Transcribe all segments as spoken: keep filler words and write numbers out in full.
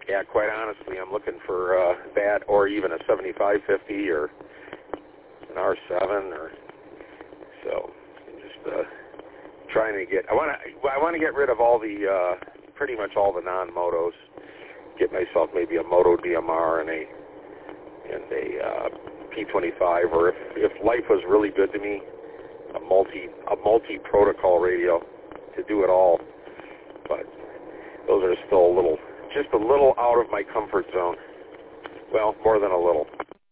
yeah, quite honestly, I'm looking for uh, that, or even a seventy-five fifty, or an R seven, or so. Just uh, trying to get. I want to. I want to get rid of all the, uh, pretty much all the non-motos. Get myself maybe a Moto D M R and a and a uh, P twenty-five, or if if life was really good to me, a multi a multi-protocol radio to do it all. But those are still a little, just a little out of my comfort zone. Well, more than a little.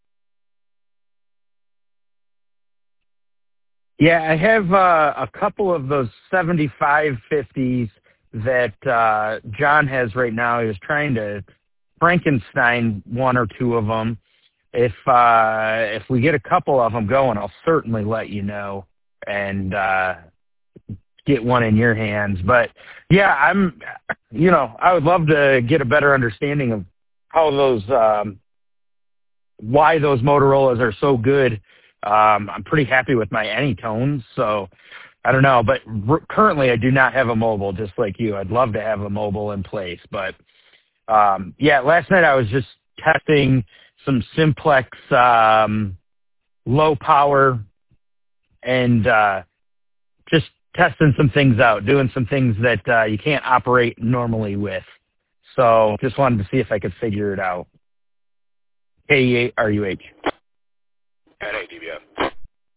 Yeah, I have uh, a couple of those seventy-five fifties that uh, John has right now. He was trying to Frankenstein one or two of them. If uh, if we get a couple of them going, I'll certainly let you know and uh, get one in your hands. But yeah, I'm, you know, I would love to get a better understanding of how those, um, why those Motorola's are so good. Um, I'm pretty happy with my Anytones, so I don't know. But r- currently, I do not have a mobile, just like you. I'd love to have a mobile in place, but um, yeah, last night I was just testing some Simplex um, low power and uh, just testing some things out, doing some things that uh, you can't operate normally with. So just wanted to see if I could figure it out. K E A R U H. N A D B S.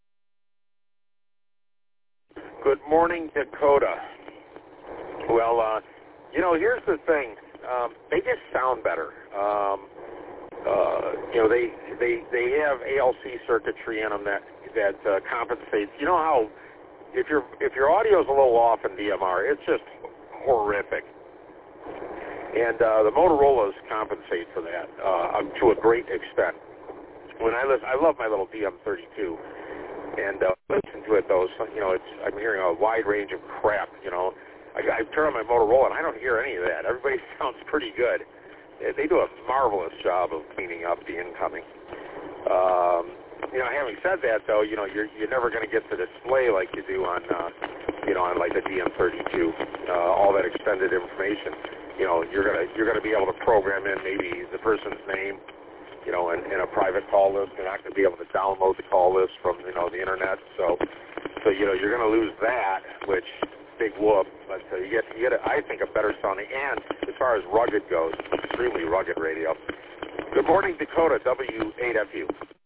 Good morning, Dakota. Well, uh, you know, here's the thing. Um, they just sound better. Um, uh, you know, they they they have A L C circuitry in them that that uh, compensates. You know how if your if your audio's a little off in D M R, it's just horrific. And uh, the Motorola's compensate for that uh, um, to a great extent. When I listen, I love my little D M thirty-two, and uh, listen to it though. So, you know, it's I'm hearing a wide range of crap. You know, I, I turn on my Motorola and I don't hear any of that. Everybody sounds pretty good. They, they do a marvelous job of cleaning up the incoming. Um, you know, having said that though, you know, you're you're never going to get the display like you do on, uh, you know, on like the D M thirty-two. Uh, all that extended information. You know, you're gonna you're gonna be able to program in maybe the person's name, you know, in, in a private call list. You're not going to be able to download the call list from, you know, the internet. So, so you know, you're going to lose that, which big whoop. But uh, you get you get, a, I think, a better sounding, and as far as rugged goes, extremely rugged radio. Good morning, Dakota, W eight F U.